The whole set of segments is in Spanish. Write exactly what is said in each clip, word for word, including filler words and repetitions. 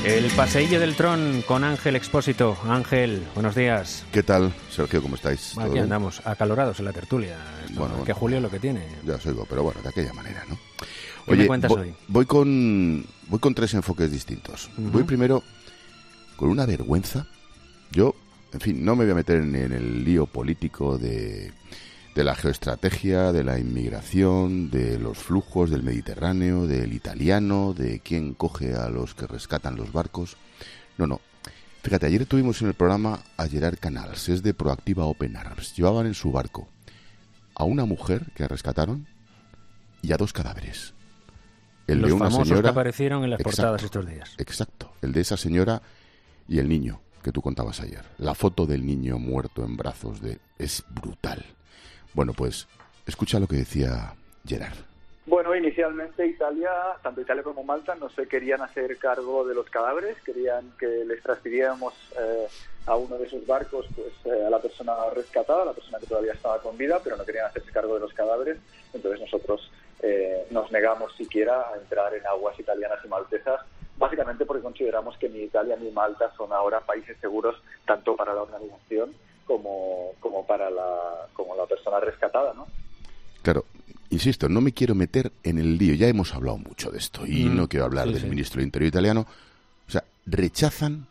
El paseillo del Tron con Ángel Expósito. Ángel, buenos días. ¿Qué tal, Sergio? ¿Cómo estáis? Aquí andamos, acalorados en la tertulia. Esto, bueno, bueno, que Julio es lo que tiene. Ya os oigo, pero bueno, de aquella manera, ¿no? ¿Qué Oye, me cuentas voy, hoy? Voy con, voy con tres enfoques distintos. Uh-huh. Voy primero con una vergüenza. Yo, en fin, no me voy a meter en, en el lío político de, de la geoestrategia, de la inmigración, de los flujos del Mediterráneo, del italiano, de quién coge a los que rescatan los barcos. No, no. Fíjate, ayer tuvimos en el programa a Gerard Canals, es de Proactiva Open Arms. Llevaban en su barco a una mujer que rescataron y a dos cadáveres. El los de una famosos señora que aparecieron en las exacto, portadas estos días. Exacto, el de esa señora y el niño que tú contabas ayer. La foto del niño muerto en brazos de... es brutal. Bueno, pues, escucha lo que decía Gerard. Bueno, inicialmente Italia, tanto Italia como Malta, no se querían hacer cargo de los cadáveres, querían que les transfiriéramos eh, a uno de esos barcos, pues eh, a la persona rescatada, a la persona que todavía estaba con vida, pero no querían hacerse cargo de los cadáveres. Entonces nosotros eh, nos negamos siquiera a entrar en aguas italianas y maltesas, básicamente porque consideramos que ni Italia ni Malta son ahora países seguros tanto para la organización como, como para la, como la persona rescatada, ¿no? Claro. Insisto, no me quiero meter en el lío, ya hemos hablado mucho de esto y mm, no quiero hablar sí, del sí. ministro del Interior italiano. O sea, rechazan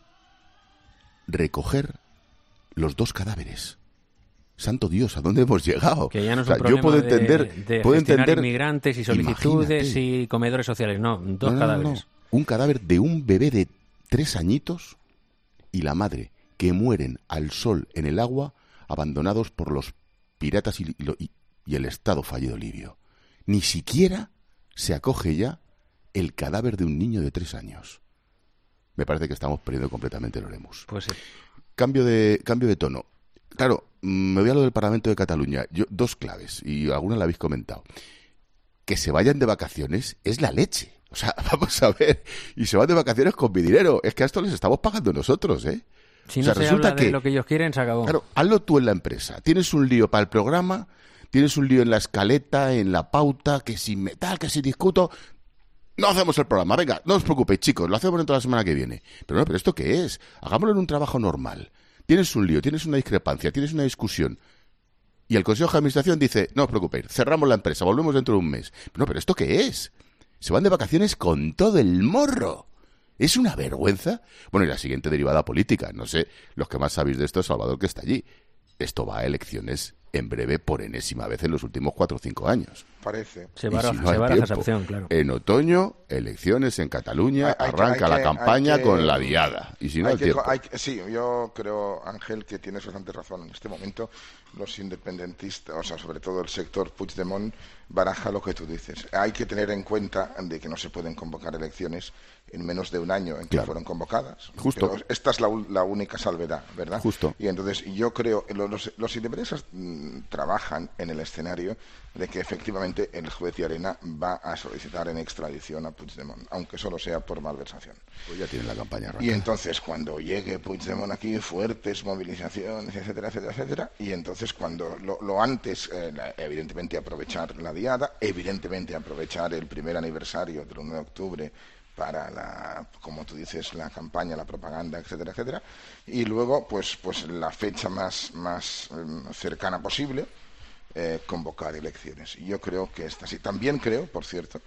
recoger los dos cadáveres. Santo Dios, ¿a dónde hemos llegado? Que ya no es o sea, un problema yo puedo de, entender, de puedo gestionar entender, inmigrantes y solicitudes imagínate. Y comedores sociales. No, dos no, no, cadáveres. No, no. Un cadáver de un bebé de tres añitos y la madre, que mueren al sol en el agua, abandonados por los piratas y, y, y el Estado fallido libio. Ni siquiera se acoge ya el cadáver de un niño de tres años. Me parece que estamos perdiendo completamente el Oremus. Pues sí. Cambio de, cambio de tono. Claro, me voy a lo del Parlamento de Cataluña. Yo, dos claves, y alguna la habéis comentado. Que se vayan de vacaciones es la leche. O sea, vamos a ver. Y se van de vacaciones con mi dinero. Es que a esto les estamos pagando nosotros, ¿eh? Si o no sea, se resulta habla que, de lo que ellos quieren, se acabó. Claro, hazlo tú en la empresa. Tienes un lío para el programa, tienes un lío en la escaleta, en la pauta, que si me tal, que si discuto... No hacemos el programa. Venga, no os preocupéis, chicos, lo hacemos dentro de la semana que viene. Pero no, pero ¿esto qué es? Hagámoslo en un trabajo normal. Tienes un lío, tienes una discrepancia, tienes una discusión. Y el Consejo de Administración dice, no os preocupéis, cerramos la empresa, volvemos dentro de un mes. No, pero ¿esto qué es? Se van de vacaciones con todo el morro. ¿Es una vergüenza? Bueno, y la siguiente derivada política. No sé, los que más sabéis de esto es Salvador, que está allí. Esto va a elecciones en breve por enésima vez en los últimos cuatro o cinco años. Parece. Se baraja, si no se baraja esa opción, claro. En otoño, elecciones en Cataluña, hay, hay arranca que, la campaña que, con la diada. Y si no, hay el que, tiempo. Hay, sí, yo creo, Ángel, que tienes bastante razón. En este momento, los independentistas, o sea, sobre todo el sector Puigdemont, baraja lo que tú dices. Hay que tener en cuenta de que no se pueden convocar elecciones en menos de un año en que claro. fueron convocadas. Justo. Pero esta es la, la única salvedad, ¿verdad? Justo. Y entonces yo creo, los, los independentistas mmm, trabajan en el escenario de que efectivamente el juez Llarena va a solicitar en extradición a Puigdemont, aunque solo sea por malversación. Pues ya tiene la campaña arrancada. Y entonces cuando llegue Puigdemont aquí, fuertes movilizaciones, etcétera, etcétera, etcétera, y entonces cuando lo, lo antes, eh, evidentemente aprovechar la diada, evidentemente aprovechar el primer aniversario del uno de octubre para la, como tú dices, la campaña, la propaganda, etcétera, etcétera, y luego pues pues la fecha más más um, cercana posible, eh, convocar elecciones. Y yo creo que esta sí. También creo, por cierto,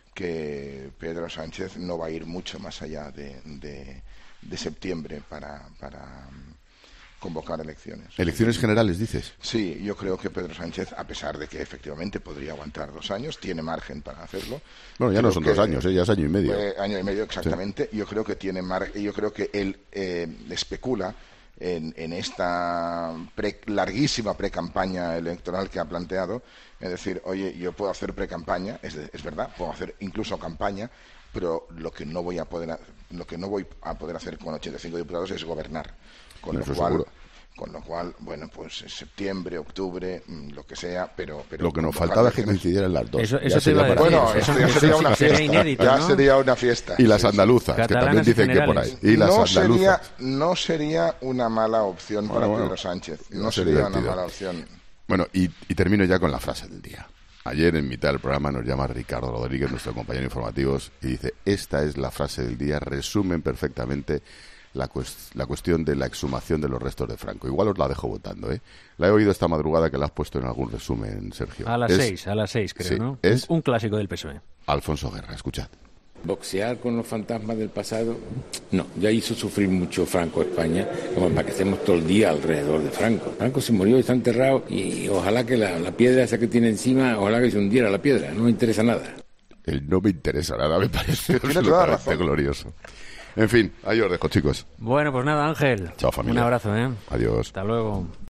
que Pedro Sánchez no va a ir mucho más allá de, de, de septiembre para para convocar elecciones. ¿Elecciones generales, dices? Sí, yo creo que Pedro Sánchez, a pesar de que efectivamente podría aguantar dos años, tiene margen para hacerlo. Bueno, ya no son que, dos años, ¿eh? Ya es año y medio. Eh, año y medio, exactamente. Sí. Yo creo que tiene mar... yo creo que él eh, especula en, en esta pre... larguísima pre-campaña electoral que ha planteado, es decir, oye, yo puedo hacer pre-campaña, es, de... es verdad, puedo hacer incluso campaña, pero lo que no voy a poder, lo que no voy a poder hacer con ochenta y cinco diputados es gobernar. Con lo, cual, con lo cual, bueno, pues septiembre, octubre, lo que sea, pero... pero lo que nos faltaba es que coincidieran las dos. Eso, eso te iba a decir. Bueno, eso, ya eso sería una fiesta. Sería inédito, ya ¿no? sería una fiesta. Y las andaluzas, sí, sí. que también dicen que por ahí. Y las no, andaluzas. Sería, no sería una mala opción bueno, para bueno, Pedro Sánchez. No no sería divertido. una mala opción. Bueno, y, y termino ya con la frase del día. Ayer, en mitad del programa, nos llama Ricardo Rodríguez, nuestro compañero de informativos, y dice, esta es la frase del día, resumen perfectamente la, cuest- la cuestión de la exhumación de los restos de Franco. Igual os la dejo votando, ¿eh? La he oído esta madrugada que la has puesto en algún resumen, Sergio. A las Es- seis, a las seis, creo, sí, ¿no? es Un, un clásico del P S O E. Alfonso Guerra, escuchad. Boxear con los fantasmas del pasado, no, ya hizo sufrir mucho Franco a España, como para que estemos todo el día alrededor de Franco. Franco se murió y está enterrado, y ojalá que la, la piedra esa que tiene encima, ojalá que se hundiera la piedra, no me interesa nada. El no me interesa nada, me parece Tiene toda la absolutamente razón. glorioso. En fin, ahí os dejo, chicos. Bueno, pues nada, Ángel. Chao, familia. Un abrazo, ¿eh? Adiós. Hasta luego.